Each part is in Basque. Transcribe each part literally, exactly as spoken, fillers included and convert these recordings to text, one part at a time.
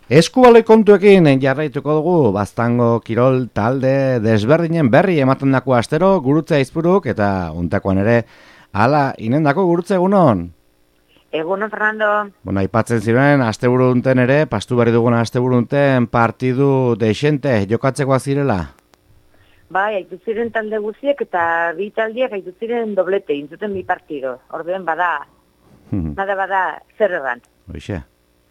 Eskubaloi kontuekin jarraituko dugu Baztango kirol talde desberdinen berri ematen dako astero gurutze aizpuruk eta untakoan ere hala inendako gurutze egunon. Egunon, Fernando. Bueno, aipatzen ziren asteburu unten ere, pastu berri dugun asteburu unten partidu deixente jokatzekoak zirela. Bai, haitu ziren talde guziek eta bi taldiak haitu ziren doblete, intzuten bi partido. Orduen bada, bada bada zer egan. Hoxe.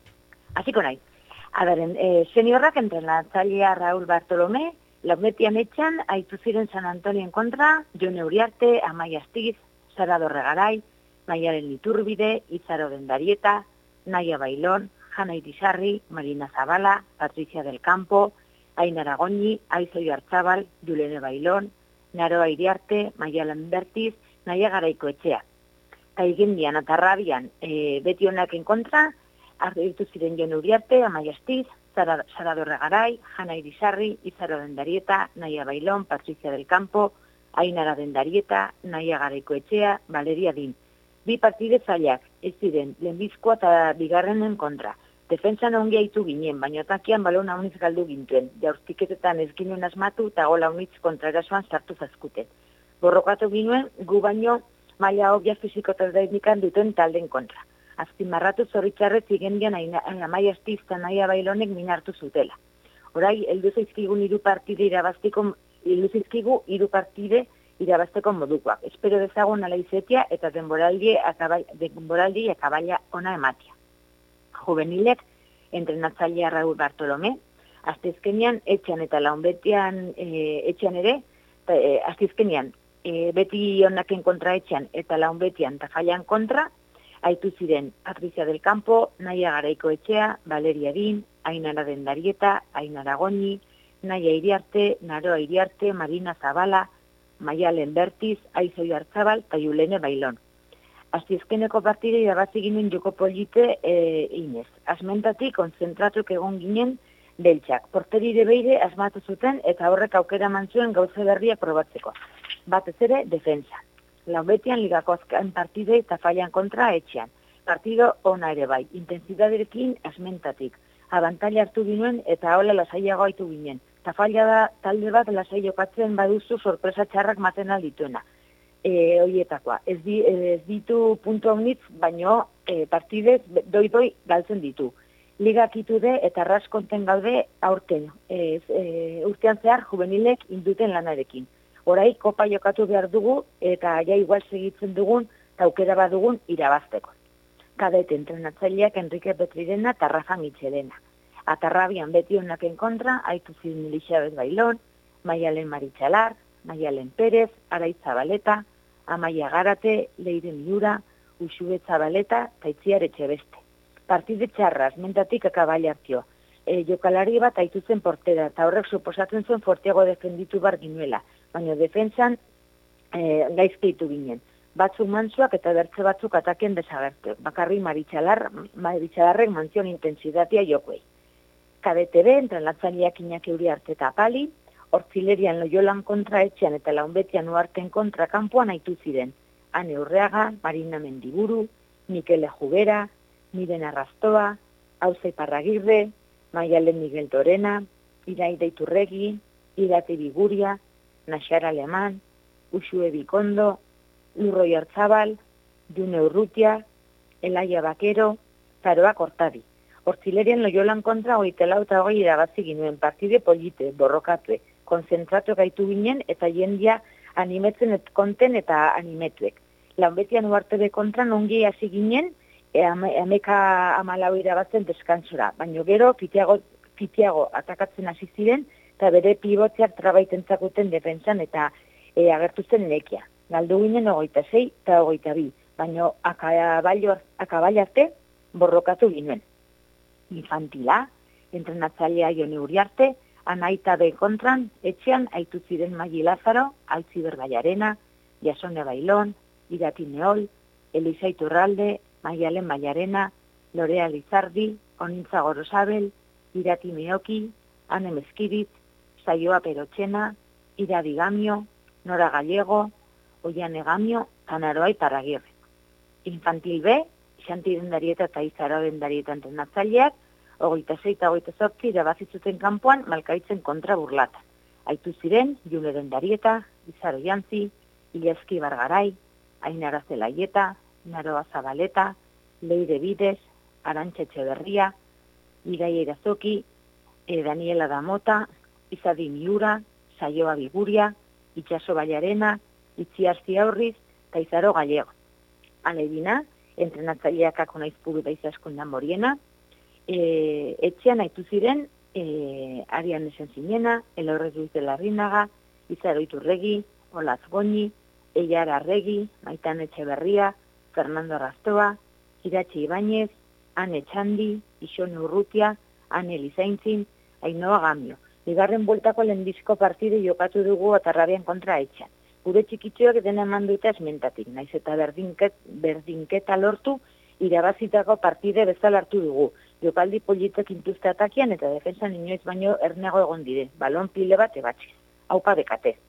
Hasiko nahi. Adaren, eh, seniorrak entrenatzailea Raúl Bartolomé, laumetian etxan, haitu ziren San Antonien kontra, Jone Uriarte, Amaia Astiz, Sara Dorregaray, Maialen Iturbide, Izaro Dendarieta, Naia Bailón, Jana Irisarri, Marina Zabala, Patricia del Campo, Ainara Goñi, Aizo Iartzabal, Julene Bailón, Naroa Iriarte, Maialen Bertiz, Naia Garaiko Etxea. Taigendian atarrabian e, beti honaken kontra, arditu ziren Jone Uriarte, Amaia Astiz, Sara, Sara Dorregaray, Jana Irisarri, Izaro Dendarieta, Naia Bailón, Patricia del Campo, Ainara Dendarieta, Naia Garaiko Etxea, Valeria Din. Bi partide zailak, ez ziren, lehenbizkoa eta bigarrenen kontra. Defentsan ongi haitu ginen, baina atakian balon haunitz galdu gintuen. Jaurtiketetan ez ginen asmatu eta gola haunitz kontra erasoan sartu zazkuten. Borrokatu ginen, gu baino maila obia fiziko eta teknikan duten talden kontra. Azpimarratu zoritxarrez igendian Amaia Astiz eta Naia Bailonek minartu zutela. Orai, heldu zaizkigun hiru partide irabaztiko, heldu zaizkigu hiru partide irabazteko modukoak. Espero dezagun ala izetia eta denboraldi denboraldi akabaila ona ematia. Juvenilek, entrenatzailea Raúl Bartolomé, astezkenean etxean eta launbetian e, etxean ere, e, astezkenean e, beti onaken kontra etxean eta launbetian tafailan kontra, haitu ziren Patricia del Campo, Naia Garaiko Etxea, Valeria Din, Ainara Dendarieta, Ainara Goñi, Naia Iriarte, Naroa Iriarte, Marina Zabala, Maialen Bertiz, Aizo Iartzabal eta Julene Bailón. Aztiezkeneko partide irabazi ginen joko polite e, inez. Asmentatik konzentratuk egon ginen beltxak. Porterire beire asmatu zuten eta horrek aukera mantzuen gauze berria probatzeko. Batez ere, defensa. Laubetian ligako azken partide eta failan kontra etxean. Partido ona ere bai, intensidaderekin asmentatik. Abantaila hartu ginen eta hola lasaiago haitu ginen. Tafaila da talde bat lasai jokatzen baduzu sorpresa txarrak maten aldituena. E, oietakoa. Ez, di, ez ditu puntu haunitz, baino e, partidez doi-doi galtzen ditu. Ligak itude eta raskonten gaude aurten. E, e, urtean zehar juvenilek induten lanarekin. Orai kopa jokatu behar dugu eta ja igual segitzen dugun eta aukera badugun irabazteko. Kadet entrenatzaileak Enrique Petrirena eta Rafa Mitxelena. Atarrabian beti honaken kontra, haitu ziren Elizabeth Bailón, Maialen Maritxalar, Maialen Pérez, Araiz Zabaleta, Amaia Garate, Leire Miura, Uxubet Zabaleta eta Itziar Etxebeste. Partide txarraz, mentatik akabaila hartio. E, jokalari bat haitu zen portera eta horrek suposatzen zuen fortiago defenditu bar ginuela, baina defentsan e, gaizkeitu ginen. Batzuk mantzuak eta bertze batzuk ataken desagertu. Bakarri Maritxalar, Maritxalarrek mantzion intensidatia jokuei. K D T B, entrenatzaileak Iñaki Uriarte eta Pali, Hortzilerian Loiolan kontra etxean eta Launbetian Uarten kontra kanpoan haitu ziren. Ane Urreaga, Marina Mendiburu, Mikele Jubera, Miren Arrastoa, Auza Iparragirre, Maialen Miguel Torena, Iraida Iturregi, Irate Biguria, Naxara Alemán, Uxue Bikondo, Lurroi Artzabal, June Urrutia, Elaia Bakero, Zaroa Kortadi. Hortzilerian Loiolan kontra hogeitelau eta hogei irabazi ginuen, partide polite, borrokatue, konzentratu gaitu ginen eta jendia animetzen et konten eta animetuek. Launbetian Uartebe kontra nongi hasi ginen, e, ameka amalau irabazten deskantzora, baina gero pitiago, pitiago atakatzen hasi ziren eta bere pibotzeak trabaiten zakuten defensan eta e, agertu zen enekia. Galdu ginen hogeita sei eta hogeita bi, baina akabaila arte borrokatu ginen. Infantila, entrenatzailea Jone Uriarte, Anaita be kontran, etxean haitu ziren Magi Lazaro, Altziber Baiarena, Jasone Bailón, Irati Neol, Elisa Iturralde, Maialen Baiarena, Lorea Lizardi, Onintza Gorosabel, Irati Meoki, Ane Mezkiritz, Saioa Perotxena, Iradi Gamio, Nora Gallego, Oiane Gamio, Tanaroa Iparragirre. Infantil B, Xanti Dendarieta eta Izaro Dendarieta entrenatzaileak, hogeita sei eta hogeita zortzi irabazitzuten kanpoan Malkaitzen kontra burlatan. Aitu ziren, Juneren Darieta, Izaro Jantzi, Ilazki Bargarai, Ainara Zelaieta, Naroa Zabaleta, Leire Bidez, Arantxa Etxeberria, Iraia Irazoki, eh, Daniela Damota, Izadi Miura, Saioa Biguria, Itxaso Baiarena, Itziar Ziaurriz, eta Izaro Gallego. Alegina, entrenatzaileak Akonaizpuru da Izaskundan Moriena, e, etxean aitu ziren e, Arian Esen Zinena, Elorrez Luis de Larrinaga, Izaro Iturregi, Olaz Goñi, Eiara Arregi, Maitan Etxeberria, Fernando Rastoa, Iratxe Ibáñez, Ane Txandi, Ixone Urrutia, Ane Lizaintzin, Ainoa Gamio. Bigarren bueltako lehenbiziko partide jokatu dugu Atarrabian kontra etxean. Gure txikitxoak dena eman dute esmentatik, naiz eta berdinket, berdinketa lortu, irabazitako partide bezala hartu dugu. Jokaldi politek intuzte atakian eta defensan inoiz baino ernego egon dire, balon pile bat ebatxiz. Haupa bekate.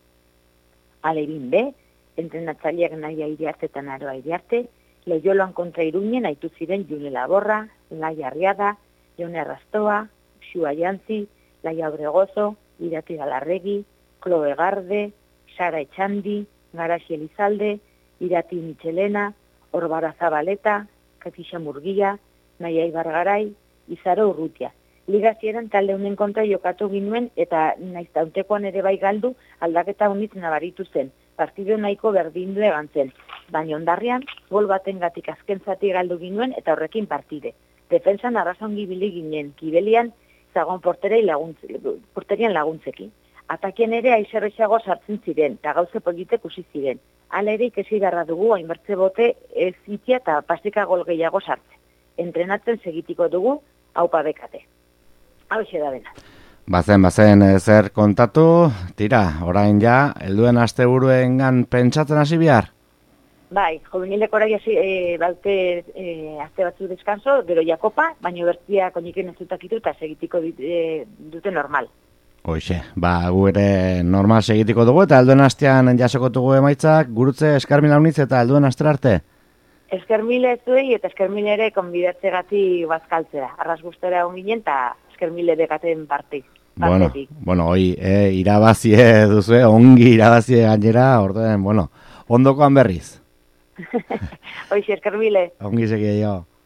Alebin B, entrenatzaileak Naia Iriarte eta Naroa Iriarte, Loioloan kontra Iruñen aitu ziren June Laborra, Laia Arriada, Jone Arrastoa, Xua Jantzi, Laia Obregozo, Irati Galarregi, Chloe Garde, Sara Etxandi, Garaxi Elizalde, Irati Michelena, Orbara Zabaleta, Kakixa Murgia, Naia Ibargaray, Izaro Urrutia. Liga zieran talde honen kontra jokatu ginuen eta naiz tauntekoan ere bai galdu aldaketa honitz nabaritu zen. Partido nahiko berdindu egan zen. Baina ondarrian, gol baten gatik azken zati galdu ginuen eta horrekin partide. Defensan arrazongi bili ginen, Kibelian zagon porterian laguntze, porterian laguntzekin. Atakien ere aizerrexago sartzen ziren, eta gauze politek usi ziren. Hala ere ikesi garra dugu, hainbertze bote ez itia eta pastika gol gehiago sartzen. Entrenatzen segitiko dugu, haupa bekate. Hau da dena. Bazen, bazen, zer kontatu, tira, orain ja, helduen asteburuengan pentsatzen hasi bihar? Bai, juvenilek orai hasi, e, baute e, azte batzu deskanso, gero jakopa, baina bertia koniken ez dutakitu eta segitiko dit, e, dute normal. Hoxe, ba, gu ere normal segitiko dugu eta helduen astean jasokotugu emaitzak, gurutze eskarmila unitz eta helduen astre arte. Eskermile zuei eta eskermile ere konbidatze gati bazkaltzea. Arras guztera onginen eta eskermile begaten parte. Bueno, bueno, hoi, eh, irabazie duzu, ongi irabazie gainera, orduen, bueno, ondokoan berriz. Hoxe, eskermile. Ongi segia jo.